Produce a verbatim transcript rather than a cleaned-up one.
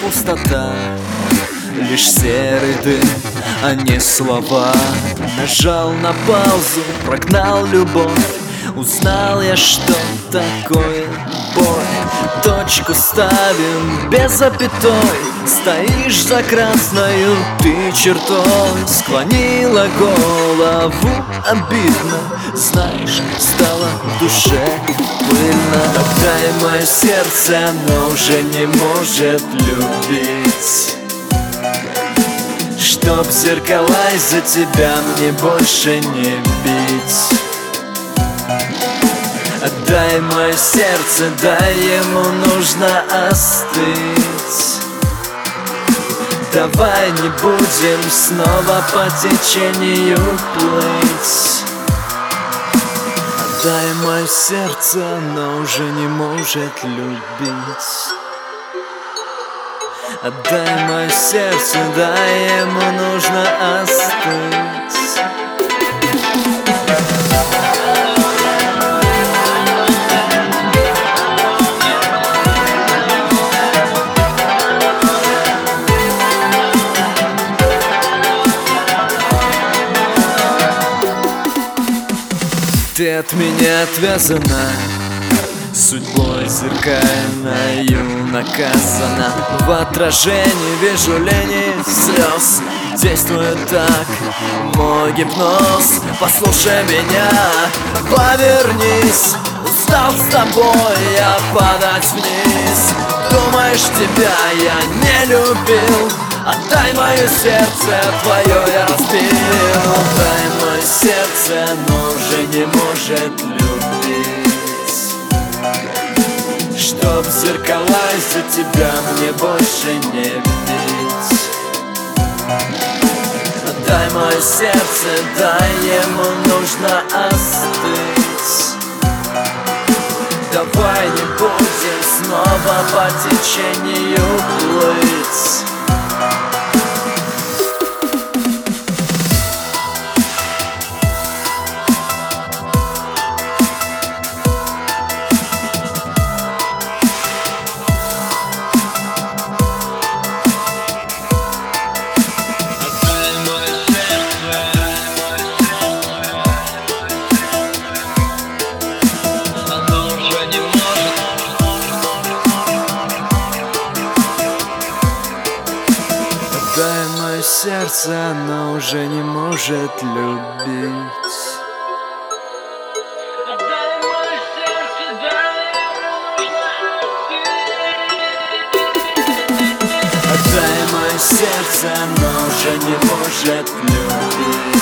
пустота, лишь серый дым, а не слова. Нажал на паузу, прогнал любовь. Узнал я, что такое боль. Точку ставим без запятой. Стоишь за красною ты чертой. Склонила голову обидно. Знаешь, стало в душе пыльно. Отдай мое сердце, оно уже не может любить. Чтоб зеркала из-за тебя мне больше не бить. Отдай мое сердце, дай ему нужно остыть. Давай не будем снова по течению плыть. Отдай мое сердце, оно уже не может любить. Отдай мое сердце, дай ему нужно остыть. Ты от меня отвязана, судьбой зеркальною наказана. В отражении вижу линии слез. Действует так мой гипноз. Послушай меня, повернись. Устал с тобой я падать вниз. Думаешь, тебя я не любил? Отдай мое сердце, твое я разбил. Отдай мое сердце, оно уже не может любить. Чтоб зеркала из-за тебя мне больше не бить. Отдай мое сердце, дай ему нужно остыть. Давай не будем снова по течению плыть. Отдай мое сердце, оно уже не может любить. Отдай мое сердце, дай ему нужно остыть. Отдай мое сердце, оно уже не может любить.